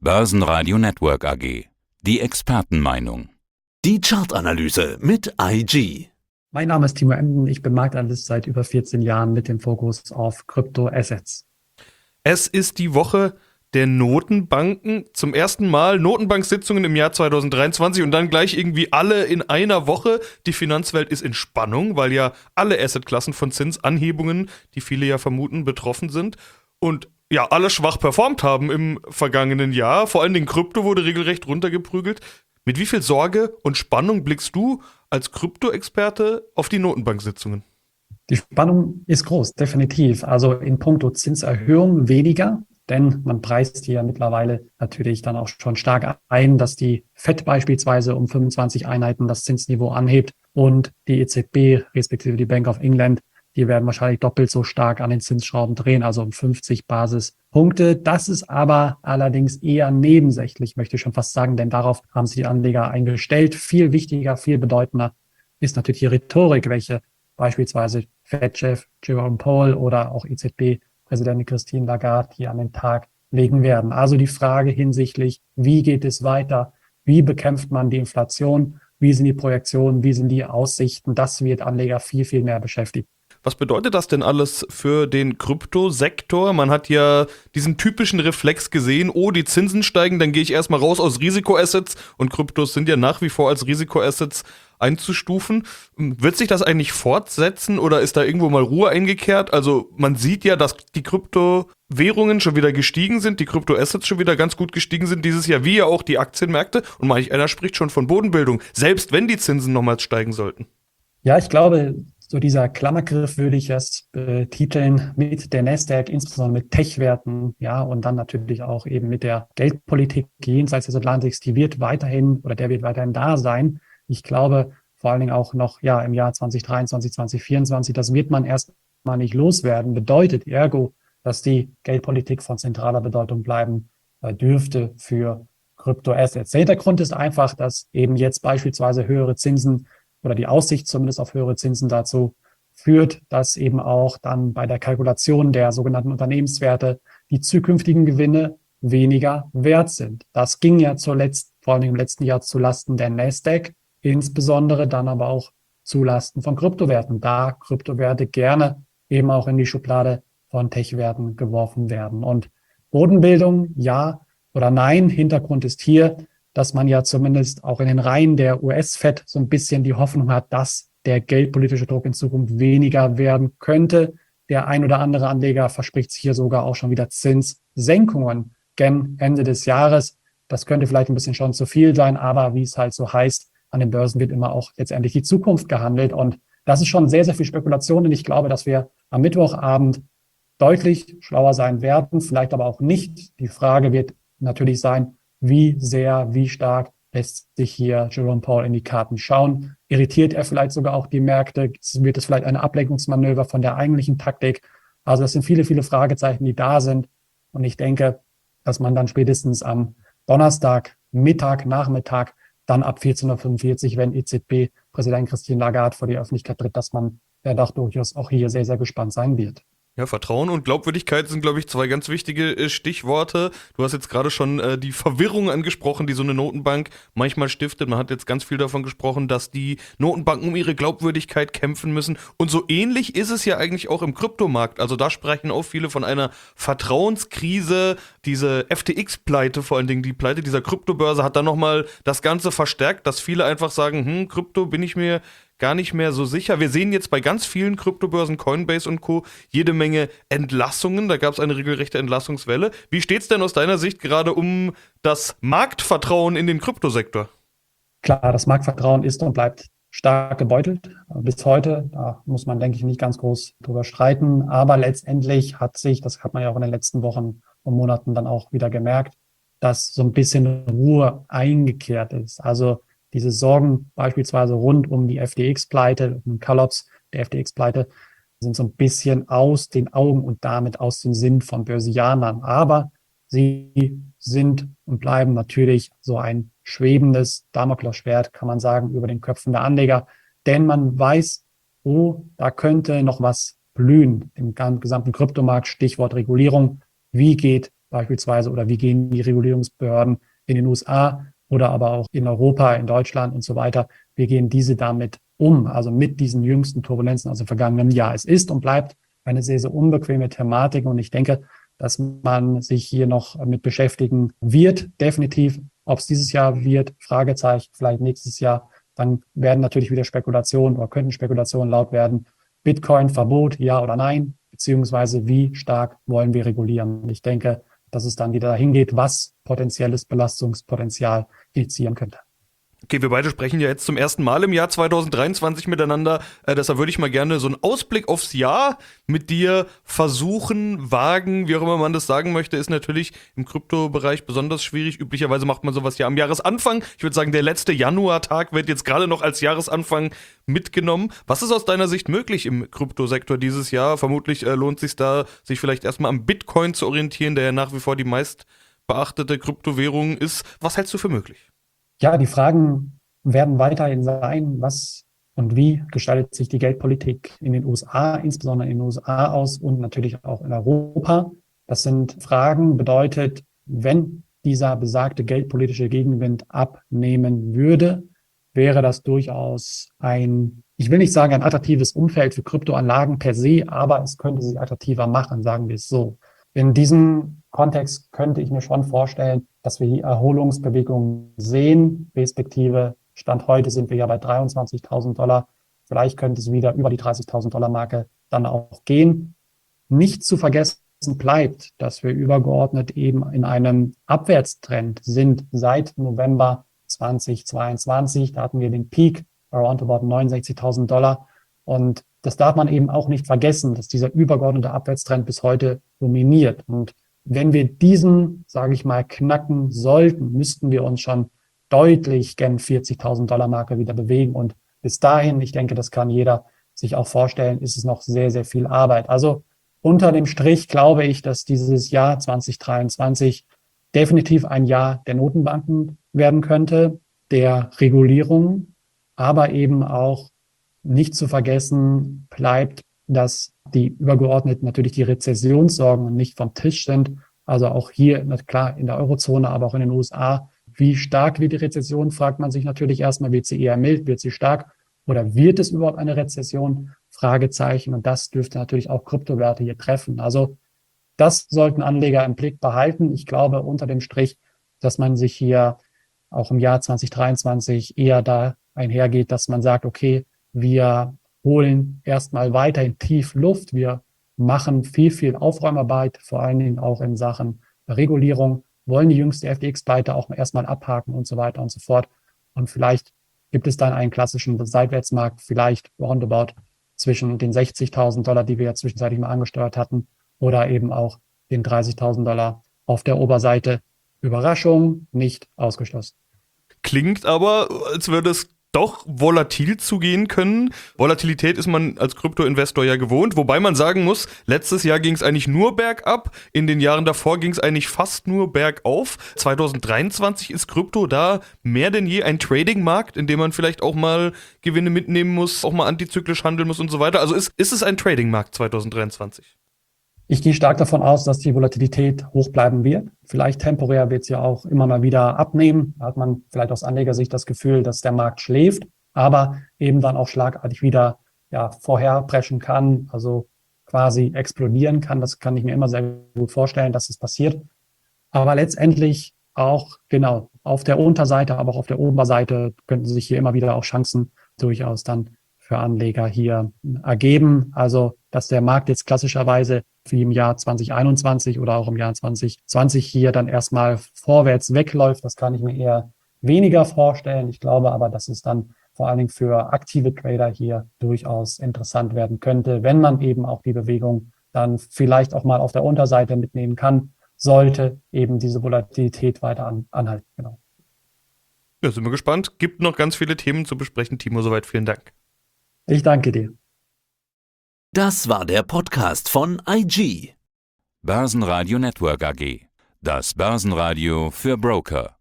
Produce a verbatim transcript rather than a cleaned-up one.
Börsenradio Network A G. Die Expertenmeinung. Die Chartanalyse mit I G. Mein Name ist Timo Emden, ich bin Marktanalyst seit über vierzehn Jahren mit dem Fokus auf Kryptoassets. Es ist die Woche der Notenbanken. Zum ersten Mal Notenbanksitzungen im Jahr zwanzig dreiundzwanzig und dann gleich irgendwie alle in einer Woche. Die Finanzwelt ist in Spannung, weil ja alle Assetklassen von Zinsanhebungen, die viele ja vermuten, betroffen sind. Und ja, alle schwach performt haben im vergangenen Jahr. Vor allem den Krypto wurde regelrecht runtergeprügelt. Mit wie viel Sorge und Spannung blickst du als Krypto-Experte auf die Notenbanksitzungen? Die Spannung ist groß, definitiv. Also in puncto Zinserhöhung weniger, denn man preist hier mittlerweile natürlich dann auch schon stark ein, dass die Fed beispielsweise um fünfundzwanzig Einheiten das Zinsniveau anhebt und die E Z B respektive die Bank of England, die werden wahrscheinlich doppelt so stark an den Zinsschrauben drehen, also um fünfzig Basispunkte. Das ist aber allerdings eher nebensächlich, möchte ich schon fast sagen, denn darauf haben sich die Anleger eingestellt. Viel wichtiger, viel bedeutender ist natürlich die Rhetorik, welche beispielsweise Fed-Chef Jerome Powell oder auch E Z B-Präsidentin Christine Lagarde hier an den Tag legen werden. Also die Frage hinsichtlich, wie geht es weiter? Wie bekämpft man die Inflation? Wie sind die Projektionen? Wie sind die Aussichten? Das wird Anleger viel, viel mehr beschäftigen. Was bedeutet das denn alles für den Kryptosektor? Man hat ja diesen typischen Reflex gesehen, oh, die Zinsen steigen, dann gehe ich erstmal raus aus Risikoassets und Kryptos sind ja nach wie vor als Risikoassets einzustufen. Wird sich das eigentlich fortsetzen oder ist da irgendwo mal Ruhe eingekehrt? Also man sieht ja, dass die Kryptowährungen schon wieder gestiegen sind, die Kryptoassets schon wieder ganz gut gestiegen sind dieses Jahr, wie ja auch die Aktienmärkte. Und manch einer spricht schon von Bodenbildung, selbst wenn die Zinsen nochmals steigen sollten. Ja, ich glaube, so dieser Klammergriff würde ich es betiteln mit der Nasdaq, insbesondere mit Tech-Werten, ja, und dann natürlich auch eben mit der Geldpolitik jenseits des Atlantiks, die wird weiterhin oder der wird weiterhin da sein. Ich glaube, vor allen Dingen auch noch, ja, im Jahr zwanzig dreiundzwanzig, zwanzig vierundzwanzig, das wird man erst mal nicht loswerden. Bedeutet ergo, dass die Geldpolitik von zentraler Bedeutung bleiben äh, dürfte für Kryptoassets. Der Hintergrund ist einfach, dass eben jetzt beispielsweise höhere Zinsen oder die Aussicht zumindest auf höhere Zinsen dazu führt, dass eben auch dann bei der Kalkulation der sogenannten Unternehmenswerte die zukünftigen Gewinne weniger wert sind. Das ging ja zuletzt, vor allem im letzten Jahr, zulasten der Nasdaq, insbesondere dann aber auch zulasten von Kryptowerten, da Kryptowerte gerne eben auch in die Schublade von Tech-Werten geworfen werden. Und Bodenbildung, ja oder nein, Hintergrund ist hier, dass man ja zumindest auch in den Reihen der U S-Fed so ein bisschen die Hoffnung hat, dass der geldpolitische Druck in Zukunft weniger werden könnte. Der ein oder andere Anleger verspricht sich hier sogar auch schon wieder Zinssenkungen gen Ende des Jahres. Das könnte vielleicht ein bisschen schon zu viel sein, aber wie es halt so heißt, an den Börsen wird immer auch letztendlich die Zukunft gehandelt. Und das ist schon sehr, sehr viel Spekulation. Und ich glaube, dass wir am Mittwochabend deutlich schlauer sein werden, vielleicht aber auch nicht. Die Frage wird natürlich sein, wie sehr, wie stark lässt sich hier Jerome Powell in die Karten schauen? Irritiert er vielleicht sogar auch die Märkte? Wird es vielleicht eine Ablenkungsmanöver von der eigentlichen Taktik? Also das sind viele, viele Fragezeichen, die da sind. Und ich denke, dass man dann spätestens am Donnerstag, Mittag, Nachmittag, dann ab vierzehn Uhr fünfundvierzig, wenn E Z B-Präsident Christine Lagarde vor die Öffentlichkeit tritt, dass man ja doch durchaus auch hier sehr, sehr gespannt sein wird. Ja, Vertrauen und Glaubwürdigkeit sind, glaube ich, zwei ganz wichtige äh, Stichworte. Du hast jetzt gerade schon äh, die Verwirrung angesprochen, die so eine Notenbank manchmal stiftet. Man hat jetzt ganz viel davon gesprochen, dass die Notenbanken um ihre Glaubwürdigkeit kämpfen müssen. Und so ähnlich ist es ja eigentlich auch im Kryptomarkt. Also da sprechen auch viele von einer Vertrauenskrise. Diese F T X-Pleite, vor allen Dingen die Pleite dieser Kryptobörse, hat dann nochmal das Ganze verstärkt, dass viele einfach sagen, hm, Krypto bin ich mir gar nicht mehr so sicher. Wir sehen jetzt bei ganz vielen Kryptobörsen, Coinbase und Co. jede Menge Entlassungen. Da gab es eine regelrechte Entlassungswelle. Wie steht's denn aus deiner Sicht gerade um das Marktvertrauen in den Kryptosektor? Klar, das Marktvertrauen ist und bleibt stark gebeutelt. Bis heute, da muss man, denke ich, nicht ganz groß drüber streiten. Aber letztendlich hat sich, das hat man ja auch in den letzten Wochen und Monaten dann auch wieder gemerkt, dass so ein bisschen Ruhe eingekehrt ist. Also diese Sorgen beispielsweise rund um die F T X-Pleite, um den Kollaps der F T X-Pleite, sind so ein bisschen aus den Augen und damit aus dem Sinn von Börsianern. Aber sie sind und bleiben natürlich so ein schwebendes Damoklesschwert, kann man sagen, über den Köpfen der Anleger. Denn man weiß, oh, da könnte noch was blühen im gesamten Kryptomarkt, Stichwort Regulierung. Wie geht beispielsweise oder wie gehen die Regulierungsbehörden in den U S A oder aber auch in Europa, in Deutschland und so weiter, wie gehen diese damit um, also mit diesen jüngsten Turbulenzen aus dem vergangenen Jahr. Es ist und bleibt eine sehr, sehr unbequeme Thematik und ich denke, dass man sich hier noch mit beschäftigen wird, definitiv. Ob es dieses Jahr wird, Fragezeichen, vielleicht nächstes Jahr, dann werden natürlich wieder Spekulationen oder könnten Spekulationen laut werden. Bitcoin-Verbot, ja oder nein, beziehungsweise wie stark wollen wir regulieren? Ich denke, dass es dann wieder dahin geht, was potenzielles Belastungspotenzial initiieren könnte. Okay, wir beide sprechen ja jetzt zum ersten Mal im Jahr zwanzig dreiundzwanzig miteinander. Äh, deshalb würde ich mal gerne so einen Ausblick aufs Jahr mit dir versuchen, wagen, wie auch immer man das sagen möchte, ist natürlich im Kryptobereich besonders schwierig. Üblicherweise macht man sowas ja am Jahresanfang. Ich würde sagen, der letzte Januartag wird jetzt gerade noch als Jahresanfang mitgenommen. Was ist aus deiner Sicht möglich im Kryptosektor dieses Jahr? Vermutlich äh, lohnt es sich da, sich vielleicht erstmal am Bitcoin zu orientieren, der ja nach wie vor die meist beachtete Kryptowährung ist. Was hältst du für möglich? Ja, die Fragen werden weiterhin sein, was und wie gestaltet sich die Geldpolitik in den U S A, insbesondere in den U S A aus und natürlich auch in Europa. Das sind Fragen, bedeutet, wenn dieser besagte geldpolitische Gegenwind abnehmen würde, wäre das durchaus ein, ich will nicht sagen ein attraktives Umfeld für Kryptoanlagen per se, aber es könnte sie attraktiver machen, sagen wir es so. In diesem Kontext könnte ich mir schon vorstellen, dass wir die Erholungsbewegungen sehen, respektive Stand heute sind wir ja bei dreiundzwanzigtausend Dollar. Vielleicht könnte es wieder über die dreißigtausend Dollar Marke dann auch gehen. Nicht zu vergessen bleibt, dass wir übergeordnet eben in einem Abwärtstrend sind seit November zweitausendzweiundzwanzig. Da hatten wir den Peak around about neunundsechzigtausend Dollar. Und das darf man eben auch nicht vergessen, dass dieser übergeordnete Abwärtstrend bis heute dominiert. Und wenn wir diesen, sage ich mal, knacken sollten, müssten wir uns schon deutlich gen vierzigtausend Dollar Marke wieder bewegen. Und bis dahin, ich denke, das kann jeder sich auch vorstellen, ist es noch sehr, sehr viel Arbeit. Also unter dem Strich glaube ich, dass dieses Jahr zwanzig dreiundzwanzig definitiv ein Jahr der Notenbanken werden könnte, der Regulierung, aber eben auch nicht zu vergessen bleibt, dass die übergeordnet natürlich die Rezessionssorgen nicht vom Tisch sind. Also auch hier, klar, in der Eurozone, aber auch in den U S A. Wie stark wird die Rezession, fragt man sich natürlich erstmal, wird sie eher mild, wird sie stark oder wird es überhaupt eine Rezession? Fragezeichen. Und das dürfte natürlich auch Kryptowerte hier treffen. Also das sollten Anleger im Blick behalten. Ich glaube unter dem Strich, dass man sich hier auch im Jahr zwanzig dreiundzwanzig eher da einhergeht, dass man sagt, okay, wir holen erstmal weiterhin tief Luft. Wir machen viel, viel Aufräumarbeit, vor allen Dingen auch in Sachen Regulierung, wollen die jüngste F T X-Pleite auch erstmal abhaken und so weiter und so fort. Und vielleicht gibt es dann einen klassischen Seitwärtsmarkt, vielleicht roundabout zwischen den sechzigtausend Dollar, die wir ja zwischenzeitlich mal angesteuert hatten, oder eben auch den dreißigtausend Dollar auf der Oberseite. Überraschung, nicht ausgeschlossen. Klingt aber, als würde es doch volatil zugehen können. Volatilität ist man als Kryptoinvestor ja gewohnt, wobei man sagen muss, letztes Jahr ging es eigentlich nur bergab, in den Jahren davor ging es eigentlich fast nur bergauf. zwanzig dreiundzwanzig ist Krypto da mehr denn je ein Trading-Markt, in dem man vielleicht auch mal Gewinne mitnehmen muss, auch mal antizyklisch handeln muss und so weiter. Also ist, ist es ein Trading-Markt zwanzig dreiundzwanzig? Ich gehe stark davon aus, dass die Volatilität hoch bleiben wird. Vielleicht temporär wird es ja auch immer mal wieder abnehmen. Da hat man vielleicht aus Anlegersicht das Gefühl, dass der Markt schläft, aber eben dann auch schlagartig wieder ja, vorherpreschen kann, also quasi explodieren kann. Das kann ich mir immer sehr gut vorstellen, dass es passiert. Aber letztendlich auch, genau, auf der Unterseite, aber auch auf der Oberseite könnten sich hier immer wieder auch Chancen durchaus dann für Anleger hier ergeben. Also, dass der Markt jetzt klassischerweise wie im Jahr zwanzig einundzwanzig oder auch im Jahr zwanzig zwanzig hier dann erstmal vorwärts wegläuft, das kann ich mir eher weniger vorstellen. Ich glaube aber, dass es dann vor allen Dingen für aktive Trader hier durchaus interessant werden könnte, wenn man eben auch die Bewegung dann vielleicht auch mal auf der Unterseite mitnehmen kann, sollte eben diese Volatilität weiter an, anhalten. Genau. Ja, sind wir gespannt. Gibt noch ganz viele Themen zu besprechen. Timo, soweit vielen Dank. Ich danke dir. Das war der Podcast von I G. Börsenradio Network A G. Das Börsenradio für Broker.